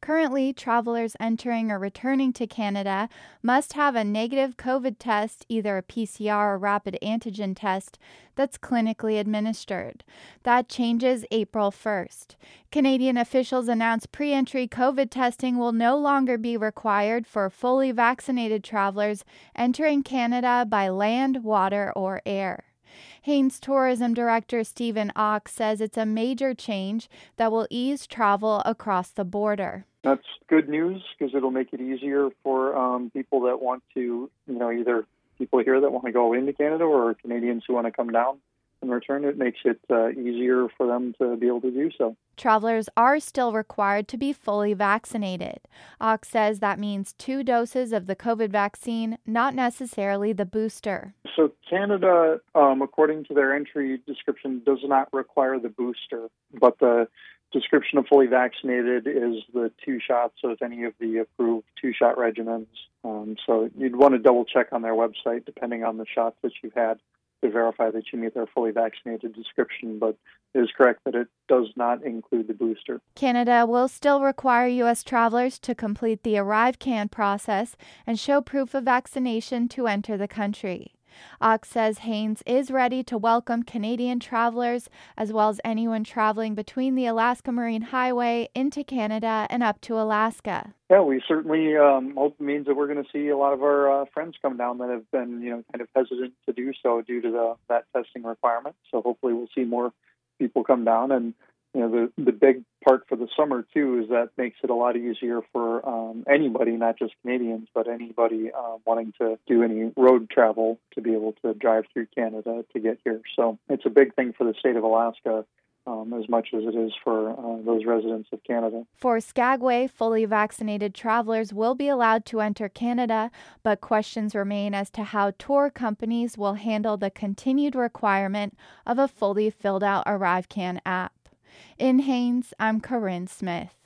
Currently, travelers entering or returning to Canada must have a negative COVID test, either a PCR or rapid antigen test, that's clinically administered. That changes April 1st. Canadian officials announced pre-entry COVID testing will no longer be required for fully vaccinated travelers entering Canada by land, water, or air. Haines Tourism Director Stephen Ock says it's a major change that will ease travel across the border. That's good news because it'll make it easier for people that want to, either people here that want to go into Canada or Canadians who want to come down and return. It makes it easier for them to be able to do so. Travelers are still required to be fully vaccinated. Ock says that means 2 doses of the COVID vaccine, not necessarily the booster. So Canada, according to their entry description, does not require the booster, but the description of fully vaccinated is the 2 shots of any of the approved 2-shot regimens. So you'd want to double check on their website, depending on the shots that you've had, to verify that you meet their fully vaccinated description, but it is correct that it does not include the booster. Canada will still require U.S. travelers to complete the ArriveCAN process and show proof of vaccination to enter the country. Ock says Haines is ready to welcome Canadian travelers as well as anyone traveling between the Alaska Marine Highway into Canada and up to Alaska. Yeah, we certainly hope it means that we're going to see a lot of our friends come down that have been, kind of hesitant to do so due to that testing requirement. So hopefully we'll see more people come down. And the big part for the summer, too, is that makes it a lot easier for anybody, not just Canadians, but anybody wanting to do any road travel to be able to drive through Canada to get here. So it's a big thing for the state of Alaska as much as it is for those residents of Canada. For Skagway, fully vaccinated travelers will be allowed to enter Canada, but questions remain as to how tour companies will handle the continued requirement of a fully filled out ArriveCAN app. In Haines, I'm Corinne Smith.